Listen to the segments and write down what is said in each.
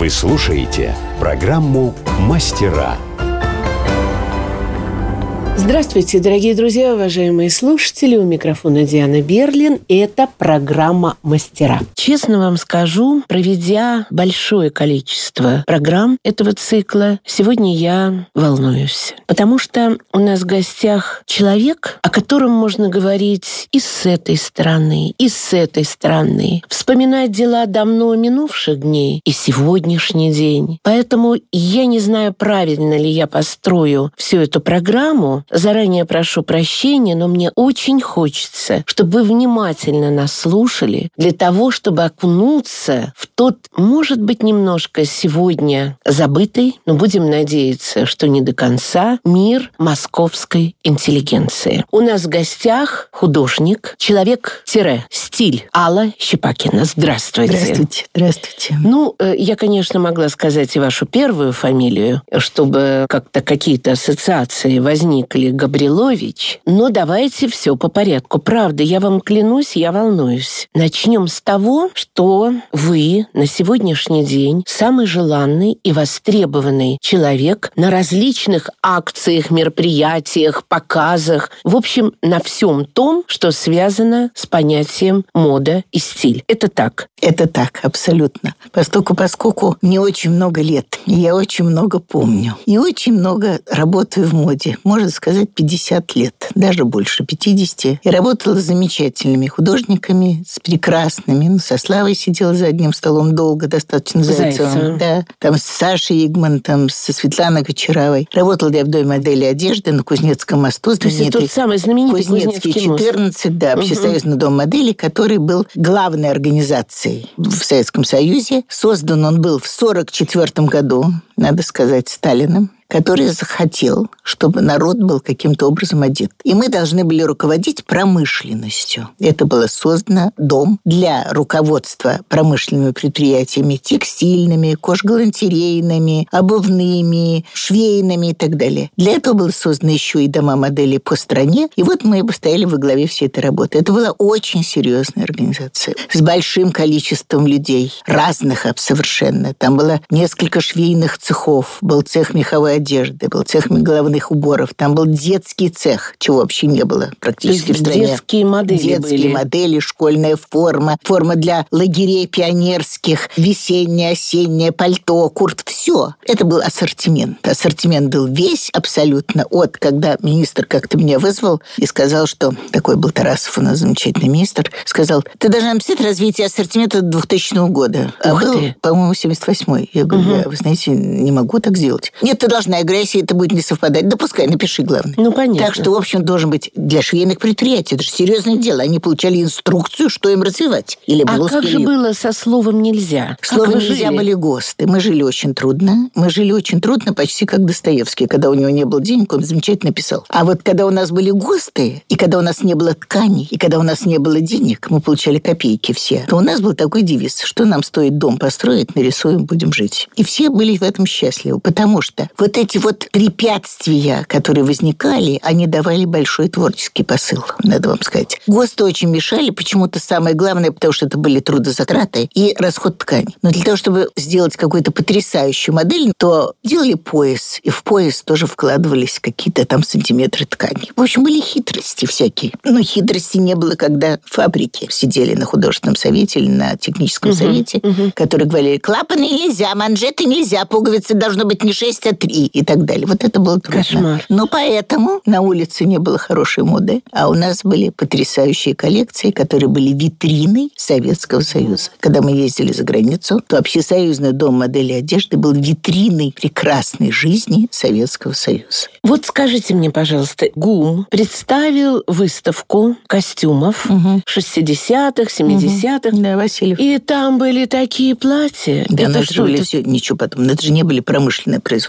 Вы слушаете программу «Мастера». Здравствуйте, дорогие друзья, уважаемые слушатели. У микрофона Диана Берлин. Это программа «Мастера». Честно вам скажу, проведя большое количество программ этого цикла, сегодня я волнуюсь. Потому что у нас в гостях человек, о котором можно говорить и с этой стороны, и с этой стороны. Вспоминать дела давно минувших дней и сегодняшний день. Поэтому я не знаю, правильно ли я построю всю эту программу. Заранее прошу прощения, но мне очень хочется, чтобы вы внимательно нас слушали, для того, чтобы окунуться в тот, может быть, немножко сегодня забытый, но будем надеяться, что не до конца, мир московской интеллигенции. У нас в гостях художник, человек-стиль Алла Щепакина. Здравствуйте. Здравствуйте. Здравствуйте. Я, конечно, могла сказать и вашу первую фамилию, чтобы как-то какие-то ассоциации возникли. Габрилович. Но давайте все по порядку. Правда, я вам клянусь, я волнуюсь. Начнем с того, что вы на сегодняшний день самый желанный и востребованный человек на различных акциях, мероприятиях, показах. В общем, на всем том, что связано с понятием мода и стиль. Это так? Это так, абсолютно. Поскольку мне очень много лет, и я очень много помню. И очень много работаю в моде. Можно сказать, 50 лет, даже больше 50. И работала с замечательными художниками, с прекрасными. Со Славой сидела за одним столом долго, достаточно Зайцевым. Да. Там с Сашей Игмантом, со Светланой Кочаровой. Работала я в доме модели одежды на Кузнецком мосту. То есть это тот самый знаменитый Кузнецкий 14, да, общесоюзный дом модели, который был главной организацией в Советском Союзе. Создан он был в 1944 году, надо сказать, Сталиным, который захотел, чтобы народ был каким-то образом одет. И мы должны были руководить промышленностью. Это было создано дом для руководства промышленными предприятиями, текстильными, кожгалантерейными, обувными, швейными и так далее. Для этого было создано еще и дома моделей по стране. И вот мы стояли во главе всей этой работы. Это была очень серьезная организация с большим количеством людей, разных совершенно. Там было несколько швейных цехов, был цех меховой одежды, был цех головных уборов, там был детский цех, чего вообще не было практически в стране. Детские модели Детские модели, школьная форма, форма для лагерей пионерских, весеннее, осеннее, пальто, куртка, все. Это был ассортимент. Ассортимент был весь абсолютно. Когда министр как-то меня вызвал и сказал, что такой был Тарасов, у нас замечательный министр, сказал, ты должна написать развитие ассортимента до 2000 года. А был, по-моему, 78-й. Я говорю, вы знаете, не могу так сделать. Нет, ты должна. Я говорю, если это будет не совпадать, да пускай, напиши, главное. Понятно. Так что, в общем, должен быть для швейных предприятий. Это же серьезное дело. Они получали инструкцию, что им развивать. Или как же было со словом «нельзя»? Словом «нельзя» были ГОСТы. Мы жили очень трудно. Почти как Достоевский. Когда у него не было денег, он замечательно писал. А вот когда у нас были ГОСТы, и когда у нас не было тканей, и когда у нас не было денег, мы получали копейки все, то у нас был такой девиз, что нам стоит дом построить, нарисуем, будем жить. И все были в этом счастливы, потому что вот эти препятствия, которые возникали, они давали большой творческий посыл, надо вам сказать. ГОСТы очень мешали, почему-то самое главное, потому что это были трудозатраты и расход ткани. Но для того, чтобы сделать какую-то потрясающую модель, то делали пояс, и в пояс тоже вкладывались какие-то там сантиметры ткани. В общем, были хитрости всякие. Но хитрости не было, когда фабрики сидели на художественном совете или на техническом совете, которые говорили, клапаны нельзя, манжеты нельзя, пуговицы должно быть не 6, а 3 и так далее. Вот это было трудно. Кошмар. Но поэтому на улице не было хорошей моды, а у нас были потрясающие коллекции, которые были витриной Советского Союза. Когда мы ездили за границу, то общесоюзный дом модели одежды был витриной прекрасной жизни Советского Союза. Вот скажите мне, пожалуйста, ГУМ представил выставку костюмов 60-х, 70-х. Да, Васильев. И там были такие платья. Да, это что? Были все, ничего потом. Это же не были промышленное производство.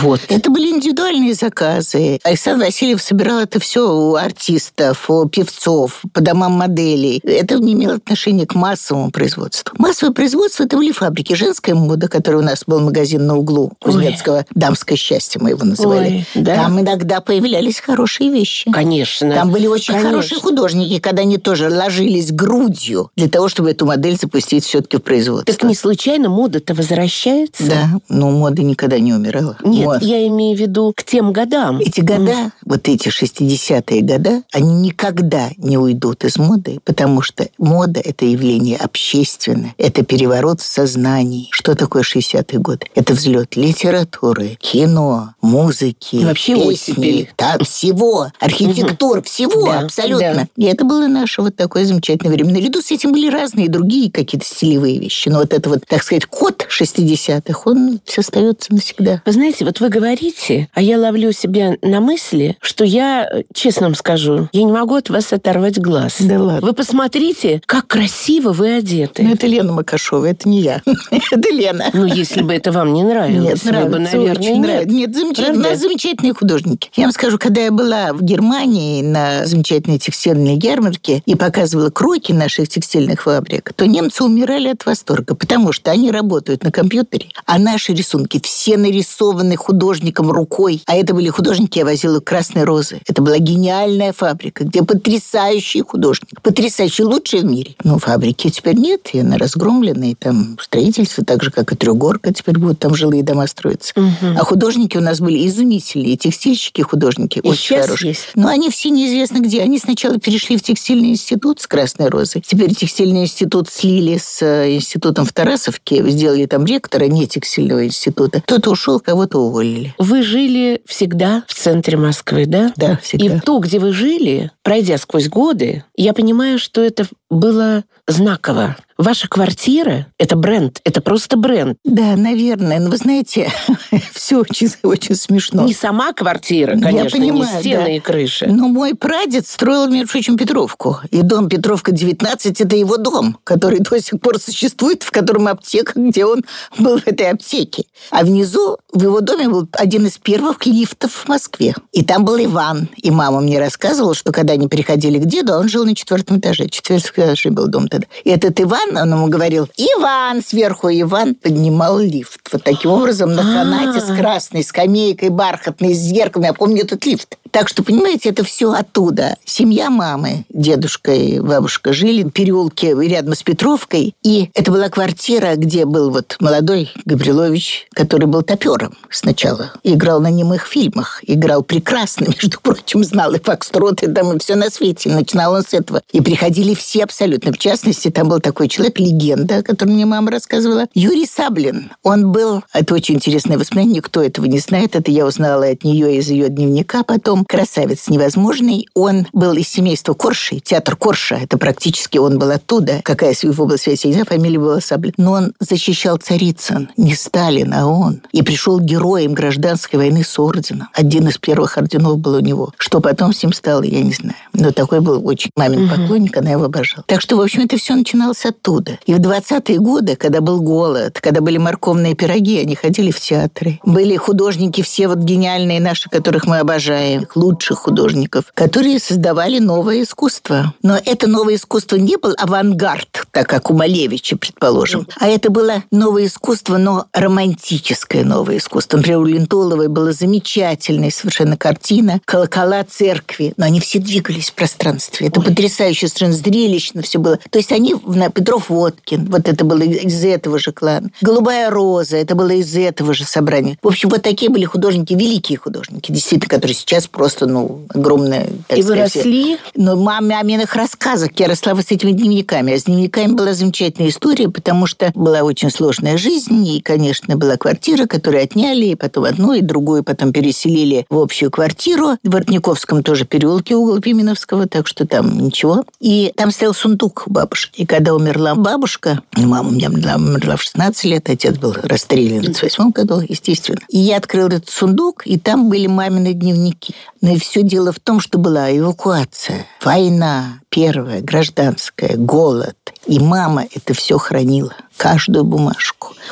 Вот. Это были индивидуальные заказы. Александр Васильев собирал это все у артистов, у певцов, по домам моделей. Это не имело отношения к массовому производству. Массовое производство – это были фабрики. Женская мода, который у нас был магазин на углу Кузнецкого. «Дамское счастье» мы его называли. Ой, да. Там иногда появлялись хорошие вещи. Конечно. Там были очень хорошие художники, когда они тоже ложились грудью для того, чтобы эту модель запустить все-таки в производство. Так не случайно мода-то возвращается? Да, но мода никогда не умирала. Нет, я имею в виду к тем годам. Эти года, вот эти 60-е годы, они никогда не уйдут из моды, потому что мода – это явление общественное, это переворот в сознании. Что такое 60-й год? Это взлет литературы, кино, музыки, вообще песни, всего, архитектуры, всего, да, абсолютно. Да. И это было наше вот такое замечательное время. Наряду с этим были разные другие какие-то стилевые вещи. Но вот это вот, так сказать, код 60-х, он все остается навсегда. Вы знаете, вот вы говорите, а я ловлю себя на мысли, что я, честно вам скажу, я не могу от вас оторвать глаз. Да ладно. Вы посмотрите, как красиво вы одеты. Ну, это Лена Макашова, это не я. Это Лена. Ну, если бы это вам не нравилось, Нет, вы бы, наверное, нет. Нет, замечательно. У нас замечательные художники. Я вам скажу, когда я была в Германии на замечательной текстильной ярмарке и показывала кроки наших текстильных фабрик, то немцы умирали от восторга, потому что они работают на компьютере, а наши рисунки все нарисованы художником рукой. А это были художники, я возила «Красные розы». Это была гениальная фабрика, где потрясающий художник, потрясающий, лучший в мире. Но фабрики теперь нет, и она разгромлена, и там строительство, так же, как и Трёгорка, теперь будут там жилые дома строиться. А художники у нас были изумительные, и текстильщики, художники И очень хорошие. есть. Но они все неизвестно где. Они сначала перешли в текстильный институт с «Красной розой». Теперь текстильный институт слили с институтом в Тарасовке, сделали там ректора не текстильного института. Кто-то ушел, кого-то уволили. Вы жили всегда в центре Москвы, да? Да, всегда. И то, где вы жили, пройдя сквозь годы, я понимаю, что это было знаково. Ваша квартира – это бренд, это просто бренд. Да, наверное. Но вы знаете, все очень смешно. Не сама квартира, конечно, Я понимаю, не стены да. и крыши. Но мой прадед строил, между прочим, Петровку. И дом Петровка 19 – это его дом, который до сих пор существует, в котором аптека, где он был в этой аптеке. А внизу в его доме был один из первых лифтов в Москве. И там был Иван. И мама мне рассказывала, что когда они приходили к деду, он жил на 4-м этаже. 4-й этаж был дом тогда. И этот Иван, он ему говорил «Иван!» Сверху Иван поднимал лифт. Вот таким образом на канате с красной скамейкой бархатной, с зеркалом. Я помню этот лифт. Так что, понимаете, это все оттуда. Семья мамы, дедушка и бабушка жили в переулке рядом с Петровкой. И это была квартира, где был вот молодой Гаврилович, который был топером сначала. И играл на немых фильмах. Играл прекрасно, между прочим, знал и фокстроты, там и все на свете. Начинал он с этого. И приходили все абсолютно. В частности, там был такой человек, легенда, о котором мне мама рассказывала, Юрий Саблин. Он был, это очень интересное воспоминание, никто этого не знает, это я узнала от нее из ее дневника потом. Красавец невозможный. Он был из семейства Коршей, театр Корша, это практически он был оттуда. Какая его была связь, я не знаю, фамилия была Саблин. Но он защищал Царицын, не Сталин, а он. И пришел героем гражданской войны с орденом. Один из первых орденов был у него. Что потом с ним стало, я не знаю. Но такой был очень мамин поклонник, она его обожала. Так что, в общем, это все начиналось оттуда. И в 20-е годы, когда был голод, когда были морковные пироги, они ходили в театры. Были художники все вот гениальные наши, которых мы обожаем, лучших художников, которые создавали новое искусство. Но это новое искусство не был авангард, так как у Малевича, предположим, а это было новое искусство, но романтическое новое искусство. Например, у Лентуловой была замечательная совершенно картина «Колокола церкви», но они все двигались в пространстве. Это потрясающе, совершенно зрелищно все было. То есть они, Петров Водкин, вот это было из этого же клана. «Голубая роза», это было из этого же собрания. В общем, вот такие были художники, великие художники, действительно, которые сейчас просто, огромная... И вы росли? Но маминых рассказах я росла вот с этими дневниками. А с дневниками была замечательная история, потому что была очень сложная жизнь, и, конечно, была квартира, которую отняли, и потом одну, и другую потом переселили в общую квартиру. В Воротниковском тоже переулке, угол Пименовского, так что там ничего. И там стоял сундук у бабушки. И когда умерла бабушка, мама у меня умерла в 16 лет, отец был расстрелян в 1938 году, естественно. И я открыла этот сундук, и там были мамины дневники. Но и все дело в том, что была эвакуация, война, первая, гражданская, голод. И мама это все хранила, каждую бумажку.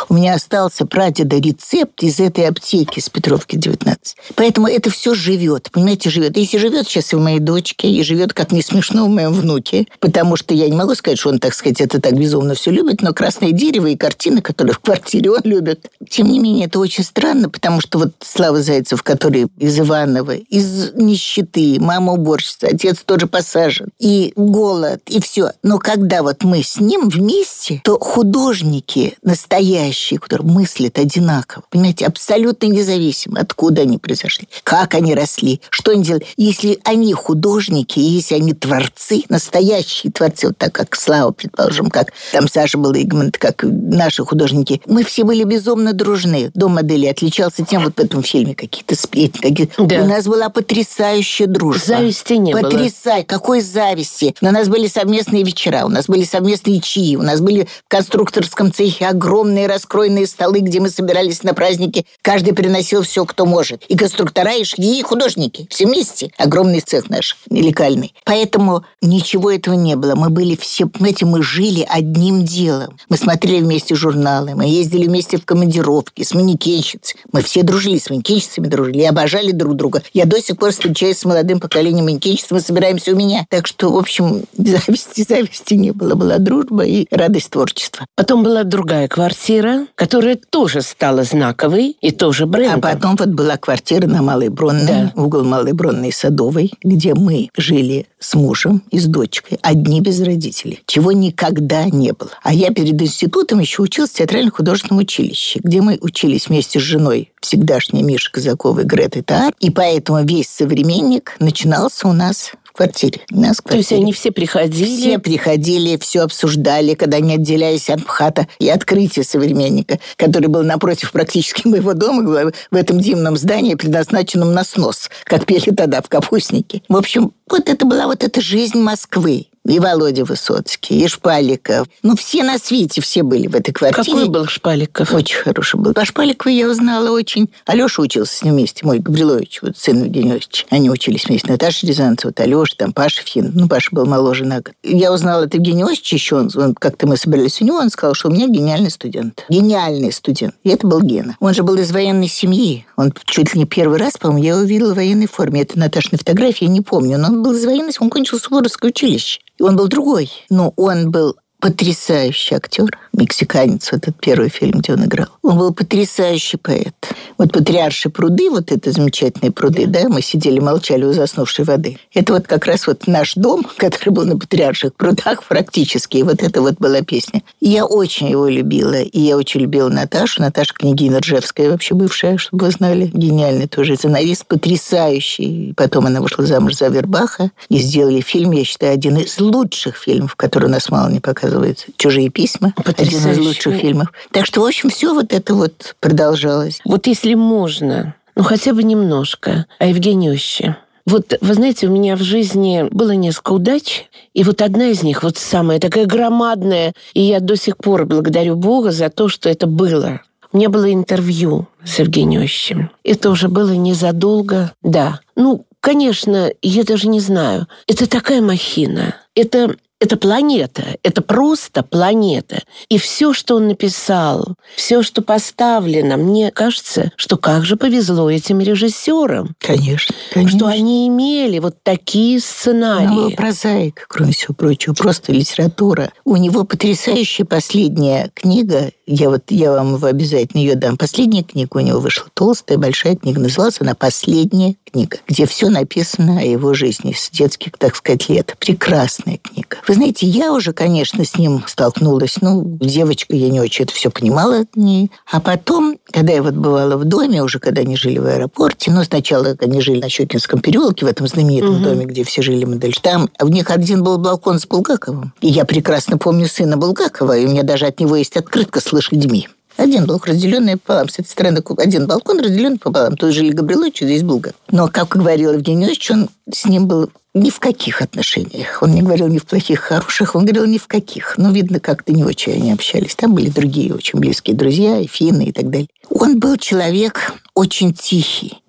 У меня остался прадеда рецепт из этой аптеки с Петровки 19. Поэтому это все живет, понимаете, живет. Если живет сейчас и в моей дочке, и живет, как не смешно, в моем внуке, потому что я не могу сказать, что он, так сказать, это так безумно все любит, но красное дерево и картины, которые в квартире он любит. Тем не менее, это очень странно, потому что вот Слава Зайцев, который из Иваново, из нищеты, мама уборщица, отец тоже посажен, и голод, и все. Но когда вот мы с ним вместе, то художники настоящие, которые мыслят одинаково, понимаете, абсолютно независимо, откуда они произошли, как они росли, что они делали. Если они художники, если они творцы, настоящие творцы, вот так как Слава, предположим, как там Саша Балыгмонт, как наши художники, мы все были безумно дружны. Дом модели отличался тем, вот в этом фильме какие-то сплетни, да. У нас была потрясающая дружба. Зависти не было. Какой зависти? Но у нас были совместные вечера, у нас были совместные чаи, у нас были в конструкторском цехе огромные раскроенные столы, где мы собирались на праздники. Каждый приносил все, кто может. И конструктора, и швеи, и художники. Все вместе. Огромный цех наш, лекальный. Поэтому ничего этого не было. Мы были все, понимаете, мы жили одним делом. Мы смотрели вместе журналы, мы ездили вместе в командировки с манекенщицей. Мы все дружили, с манекенщицами дружили, и обожали друг друга. Я до сих пор встречаюсь с молодым поколением манекенщиц, мы собираемся у меня. Так что, в общем, зависти не было. Была дружба и радость творчества. Потом была другая квартира, которая тоже стала знаковой и тоже брендом. А потом вот была квартира на Малой Бронной, да. Угол Малой Бронной и Садовой, где мы жили с мужем и с дочкой, одни без родителей, чего никогда не было. А я перед институтом еще училась в театрально-художественном училище, где мы учились вместе с женой, всегдашней Мишей Казаковой, Гретой Таар, и поэтому весь «Современник» начинался у нас в квартире. То есть они все приходили? Все приходили, все обсуждали, когда они отделялись от МХАТа и открытия «Современника», который был напротив практически моего дома, в этом дивном здании, предназначенном на снос, как пели тогда в «Капустнике». В общем, вот это была вот эта жизнь Москвы. И Володя Высоцкий, и Шпаликов. Ну, все на свете, все были в этой квартире. Какой был Шпаликов? Очень хороший был. По Шпаликову я узнала очень. Алёша учился с ним вместе, мой Габрилович, вот сын Евгения Иосифовича. Они учились вместе. Наташа Рязанцева, вот Алёша, там Паша Фин. Ну, Паша был моложе на год. Я узнала от Евгения Иосифовича еще. Он, как-то мы собирались у него, он сказал, что у меня гениальный студент. Гениальный студент. И это был Гена. Он же был из военной семьи. Он чуть ли не первый раз, по-моему, я его видела в военной форме. Это Наташина фотография, я не помню. Но он был из военной, он кончил Суворовское училище. И он был другой, но он был потрясающий актер, мексиканец, вот этот первый фильм, где он играл. Он был потрясающий поэт. Вот «Патриаршие пруды», вот это замечательные пруды, да, мы сидели, молчали у заснувшей воды. Это вот как раз вот наш дом, который был на Патриарших прудах практически, и вот это вот была песня. И я очень его любила, и я очень любила Наташу. Наташа княгиня Ржевская, вообще бывшая, чтобы вы знали, гениальный тоже сценарист, потрясающий. Потом она вышла замуж за Авербаха, и сделали фильм, я считаю, один из лучших фильмов, который у нас мало не показывается. «Чужие письма». Один из лучших фильмов. Так что, в общем, все вот это вот продолжалось. Вот если можно, ну хотя бы немножко о Евгении Иосифовиче. Вот, вы знаете, у меня в жизни было несколько удач, и вот одна из них, вот самая такая громадная, и я до сих пор благодарю Бога за то, что это было. У меня было интервью с Евгением Иосифовичем. Это уже было незадолго. Да. Ну, конечно, я даже не знаю. Это такая махина. Это планета, это просто планета. И все, что он написал, все, что поставлено, мне кажется, что как же повезло этим режиссерам. Конечно. Что они имели вот такие сценарии. Он был прозаик, кроме всего прочего, просто литература. У него потрясающая последняя книга, я вам обязательно ее дам. Последняя книга у него вышла, толстая, большая книга, называлась она «Последняя книга», где все написано о его жизни с детских, так сказать, лет. Прекрасная книга. Вы знаете, я уже, конечно, с ним столкнулась. Девочка, я не очень это все понимала от ней. А потом, когда я вот бывала в доме, уже когда они жили в аэропорте, сначала они жили на Щекинском переулке, в этом знаменитом доме, где все жили модели. Там у них один был балкон с Булгаковым. И я прекрасно помню сына Булгакова, и у меня даже от него есть открытка с лошадьми. Один блок, разделенный пополам. С этой стороны один балкон, разделенный пополам. Тут жили Габрилович, здесь Булгаков. Но, как говорил Евгений Иосифович, он с ним был ни в каких отношениях. Он не говорил ни в плохих, хороших, он говорил ни в каких. Видно, как-то не очень они общались. Там были другие очень близкие друзья, и финны, и так далее. Он был человек очень тихий.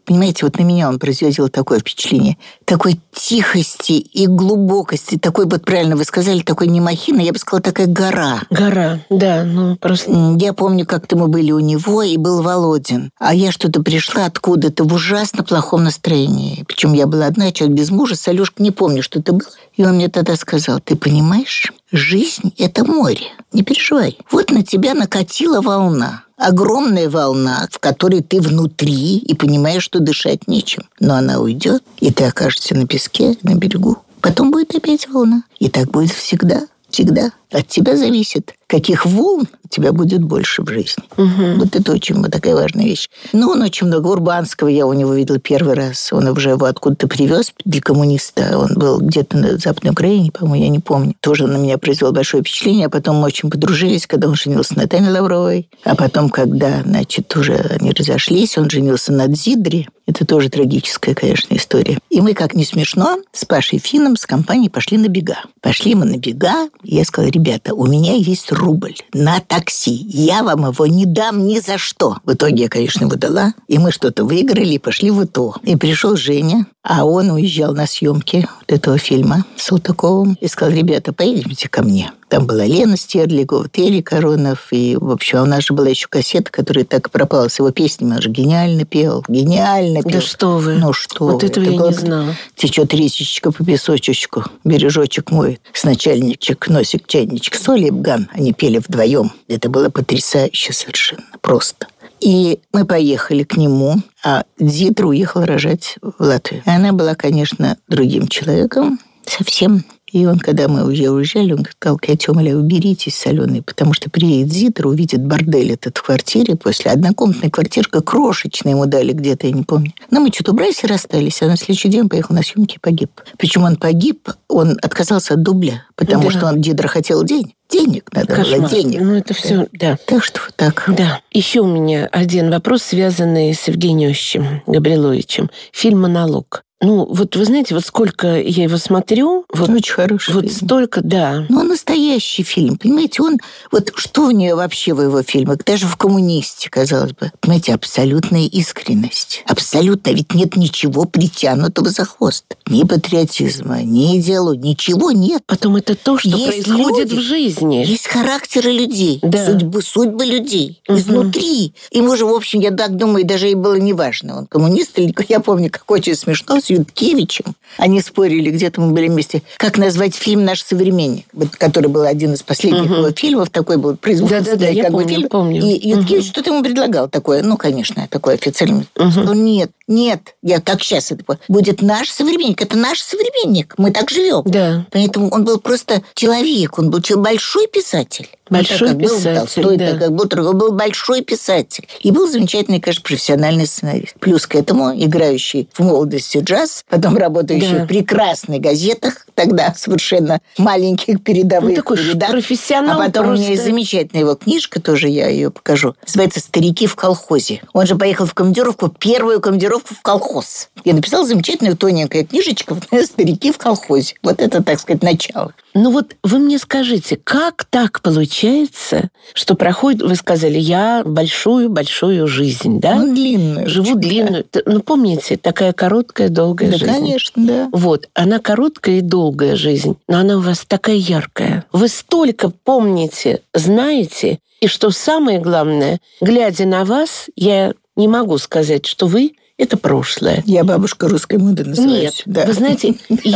Понимаете, вот на меня он производил такое впечатление. Такой тихости и глубокости. Такой, вот правильно вы сказали, такой не махина, я бы сказала, такая гора. Гора, да, ну просто... Я помню, как-то мы были у него, и был Володин. А я что-то пришла откуда-то в ужасно плохом настроении. Причем я была одна, человек без мужа, с Алёшкой, не помню, что это было. И он мне тогда сказал: ты понимаешь, жизнь – это море, не переживай. Вот на тебя накатила волна. Огромная волна, в которой ты внутри и понимаешь, что дышать нечем. Но она уйдет, и ты окажешься на песке, на берегу. Потом будет опять волна. И так будет всегда. Всегда. От тебя зависит, каких волн у тебя будет больше в жизни. Угу. Вот это очень такая важная вещь. Но он очень много. Урбанского я у него видела первый раз. Он уже его откуда-то привез для коммуниста. Он был где-то на Западной Украине, по-моему, я не помню. Тоже на меня произвел большое впечатление. А потом мы очень подружились, когда он женился на Тане Лавровой. А потом, когда, уже они разошлись, он женился на Дзидре. Это тоже трагическая, конечно, история. И мы, как не смешно, с Пашей Финном, с компанией пошли на бега. Пошли мы на бега, и я сказала: ребята, у меня есть рубль на такси. Я вам его не дам ни за что. В итоге я, конечно, его дала. И мы что-то выиграли и пошли в ИТО. И пришел Женя, а он уезжал на съемки вот этого фильма с Салтыковым. И сказал: ребята, поедемте ко мне. Там была Лена Стерлигова, Терри Коронов. И, в общем, у нас же была еще кассета, которая так и пропала с его песнями. Он же гениально пел. Гениально пел. Да что вы. Ну что вот вы. этого я не знала. Течет речечка по песочечку, бережочек мой, с начальничек, носик, чайничек, соли и бган. Они пели вдвоем. Это было потрясающе совершенно. Просто. И мы поехали к нему, а Дзидра уехала рожать в Латвию. Она была, конечно, другим человеком совсем. И он, когда мы уже уезжали, он сказал: я тебя умоляю, уберитесь с Аленой, потому что приедет Дзидра, увидит бордель этот в квартире после. Однокомнатная квартирка, крошечная ему дали где-то, я не помню. Но мы что-то убрались и расстались, а на следующий день он поехал на съемки и погиб. Причем он погиб, он отказался от дубля, потому что он, Дзидра, хотел денег. Денег надо было, денег. Ну, это все, да. Так что вот так. Да. Еще у меня один вопрос, связанный с Евгением Иосифовичем Габриловичем. Фильм «Монолог». Ну, вот вы знаете, вот сколько я его смотрю... Вот, очень хороший вот фильм. Столько, да. Ну, он настоящий фильм, понимаете? Он... Вот что в нее вообще в его фильмах? Даже в «Коммунисте», казалось бы. Понимаете, абсолютная искренность. Абсолютно. Ведь нет ничего притянутого за хвост. Ни патриотизма, ни идеологии. Ничего нет. Потом это то, что есть происходит люди, в жизни. Есть характеры людей. Да. Судьбы людей. Изнутри. Ему же, в общем, я так думаю, даже и было неважно, он коммунист или... Я помню, как очень смешно, с Юткевичем. Они спорили, где-то мы были вместе, как назвать фильм «Наш современник», который был один из последних его фильмов, такой был производственный, я помню. И Юткевич что-то ему предлагал такое, конечно, такое официальное. Он сказал: нет, я как сейчас это понял, будет наш современник, это наш современник, мы так живем. Да. Поэтому он был просто человек, он был большой писатель. Большой писатель, был Толстой, да. как был Тургенев, был большой писатель. И был замечательный, конечно, профессиональный сценарист. Плюс к этому играющий в молодости джаз, потом работающий в прекрасных газетах, тогда совершенно маленьких передовых такой передах. Профессионал. А потом у меня есть замечательная его книжка, тоже я ее покажу. Называется «Старики в колхозе». Он же поехал в командировку, первую командировку в колхоз. И написал замечательную тоненькую книжечку «Старики в колхозе». Вот это, так сказать, начало. Ну вот вы мне скажите, как так получается, что проходит, вы сказали, я большую-большую жизнь, да? Ну, длинную. Живу длинную. Ну, помните, такая короткая, долгая жизнь. Конечно, да. Вот, она короткая и долгая жизнь, но она у вас такая яркая. Вы столько помните, знаете, и что самое главное, глядя на вас, я не могу сказать, что вы это прошлое. Я бабушка русской моды называюсь. Нет, да. Вы знаете,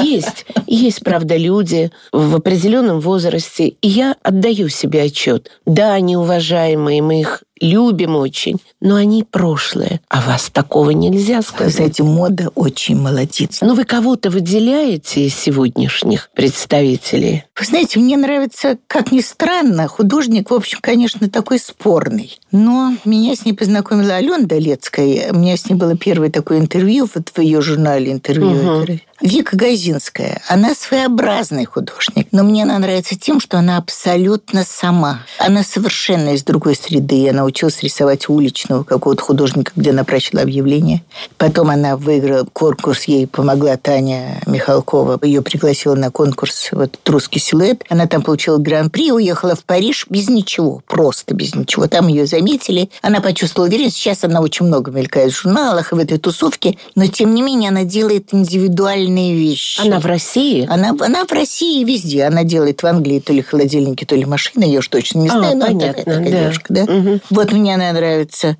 есть, правда, люди в определенном возрасте, и я отдаю себе отчет. Да, они уважаемые, мы их любим очень, но они прошлое. А вас такого нельзя сказать. Знаете, мода очень молодец. Но вы кого-то выделяете из сегодняшних представителей? Вы знаете, мне нравится, как ни странно, художник, в общем, конечно, такой спорный. Но меня с ней познакомила Алена Долецкая. У меня с ней было первое такое интервью, вот в ее журнале интервью. Вика Газинская. Она своеобразный художник, но мне она нравится тем, что она абсолютно сама. Она совершенно из другой среды. Она училась рисовать уличного какого-то художника, где она прочла объявление. Потом она выиграла конкурс, ей помогла Таня Михалкова. Ее пригласила на конкурс, вот русский силуэт. Она там получила гран-при, уехала в Париж без ничего, просто без ничего. Там ее заметили, она почувствовала уверенность. Сейчас она очень много мелькает в журналах и в этой тусовке, но, тем не менее, она делает индивидуальные вещи. Она в России? Она в России везде. Она делает в Англии то ли холодильники, то ли машины. Я уж точно не знаю, но понятно, такая девушка, да? Угу. Вот мне она нравится.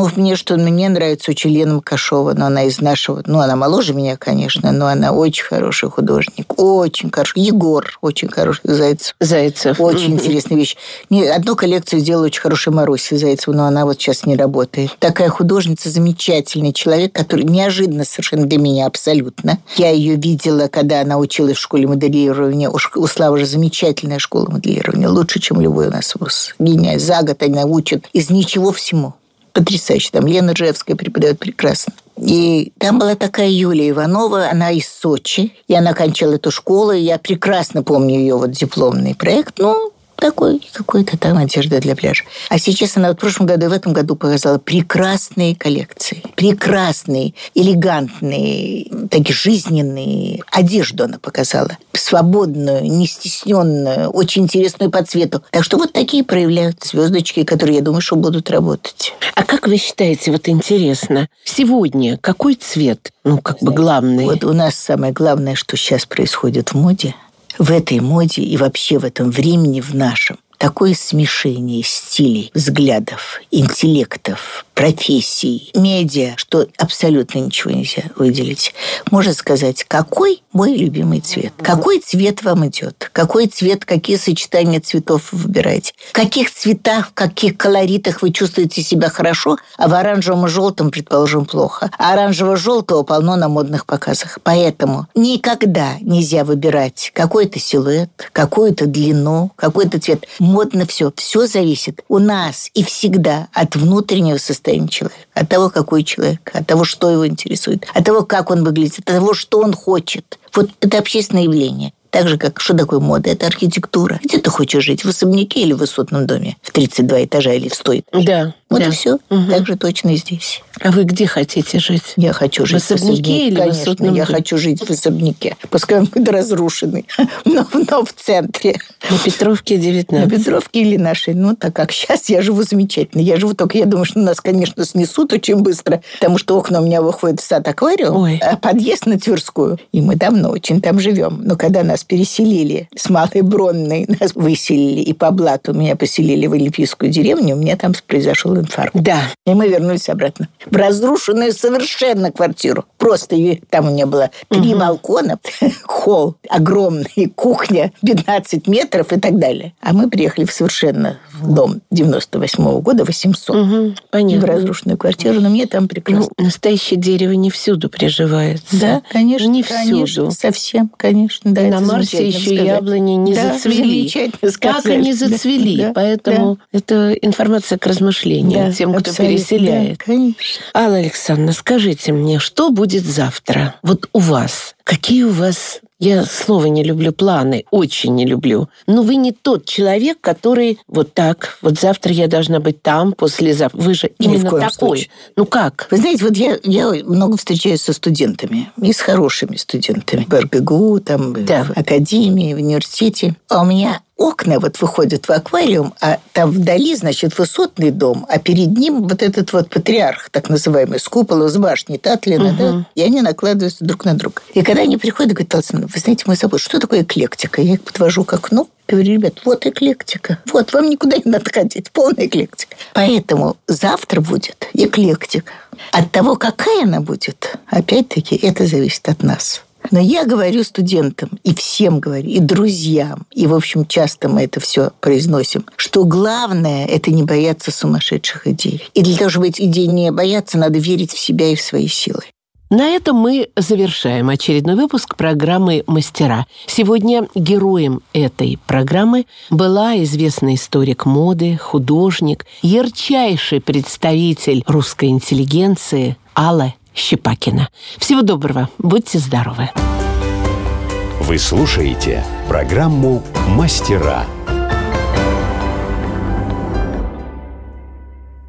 Мне нравится очень Лена Макашова, но она из нашего... она моложе меня, конечно, но она очень хороший художник. Очень хороший. Егор очень хороший. Зайцев. Очень интересная вещь. Одну коллекцию сделала очень хорошая Маруся Зайцева, но она вот сейчас не работает. Такая художница, замечательный человек, который неожиданно совершенно для меня абсолютно. Я ее видела, когда она училась в школе моделирования. У Славы же замечательная школа моделирования. Лучше, чем любой у нас вуз. Гениально. За год они учат из ничего всему. Потрясающе. Там Лена Джевская преподает прекрасно. И там была такая Юлия Иванова, она из Сочи, и она кончала эту школу, и я прекрасно помню ее дипломный проект, такой какой-то там одежда для пляжа. А сейчас она в прошлом году и в этом году показала прекрасные коллекции. Прекрасные, элегантные, такие жизненные. Одежду она показала. Свободную, не стесненную, очень интересную по цвету. Так что такие проявляют звездочки, которые, я думаю, что будут работать. А как вы считаете, интересно, сегодня какой цвет, главный? У нас самое главное, что сейчас происходит в моде, в этой моде и вообще в этом времени в нашем. Такое смешение стилей, взглядов, интеллектов, профессий, медиа, что абсолютно ничего нельзя выделить. Можно сказать, какой мой любимый цвет? Какой цвет вам идет? Какой цвет, какие сочетания цветов вы выбираете? В каких цветах, в каких колоритах вы чувствуете себя хорошо, а в оранжевом и желтом, предположим, плохо. А оранжево-желтого полно на модных показах. Поэтому никогда нельзя выбирать какой-то силуэт, какую-то длину, какой-то цвет. Модно все. Все зависит у нас и всегда от внутреннего состояния человека. От того, какой человек, от того, что его интересует, от того, как он выглядит, от того, что он хочет. Это общественное явление. Так же, как что такое мода? Это архитектура. Где ты хочешь жить? В особняке или в высотном доме? В 32 этажа или в 100 этажей? Да. И все. Угу. Так же точно и здесь. А вы где хотите жить? Я хочу жить в особняке или конечно, в высотном доме? Я хочу жить в особняке. Пускай он будет разрушенный, но в центре. На Петровке 19. На Петровке или нашей. Так как сейчас я живу замечательно. Я думаю, что нас, конечно, снесут очень быстро, потому что окна у меня выходят в сад-аквариум, а подъезд на Тверскую. И мы давно очень там живем. Но когда нас переселили с Малой Бронной, нас выселили, и по блату меня поселили в Олимпийскую деревню, у меня там произошел инфаркт. Да. И мы вернулись обратно. В разрушенную совершенно квартиру. Просто там у меня было 3 балкона, холл огромный, кухня 15 метров и так далее. А мы приехали в совершенно дом 98-го года, 800. Понятно. В разрушенную квартиру, но мне там прекрасно. Настоящее дерево не всюду приживается. Да, конечно. Не всюду. Конечно, совсем, конечно. Да, на Марсе еще яблони не зацвели. Так и не зацвели. Да, поэтому это информация к размышлению тем, кто переселяет. Да, конечно. Алла Александровна, скажите мне, что будет завтра? У вас. Какие у вас... Я слово не люблю, планы, очень не люблю. Но вы не тот человек, который так, завтра я должна быть там, послезавтра. Вы же именно такой. Случае. Как? Вы знаете, я много встречаюсь со студентами, и с хорошими студентами. В РГГУ, в академии, в университете. А у меня окна выходят в аквариум, а там вдали, высотный дом, а перед ним этот патриарх, так называемый, с купола, с башни Татлина, и они накладываются друг на друга. И когда они приходят, говорят: Александр, вы знаете, мы забыли, что такое эклектика? Я их подвожу к окну, говорю: ребят, эклектика. Вам никуда не надо ходить, полная эклектика. Поэтому завтра будет эклектика. От того, какая она будет, опять-таки, это зависит от нас. Но я говорю студентам, и всем говорю, и друзьям, и, в общем, часто мы это все произносим, что главное – это не бояться сумасшедших идей. И для того, чтобы эти идеи не бояться, надо верить в себя и в свои силы. На этом мы завершаем очередной выпуск программы «Мастера». Сегодня героем этой программы была известный историк моды, художник, ярчайший представитель русской интеллигенции Алла Щепакина. Всего доброго. Будьте здоровы. Вы слушаете программу «Мастера».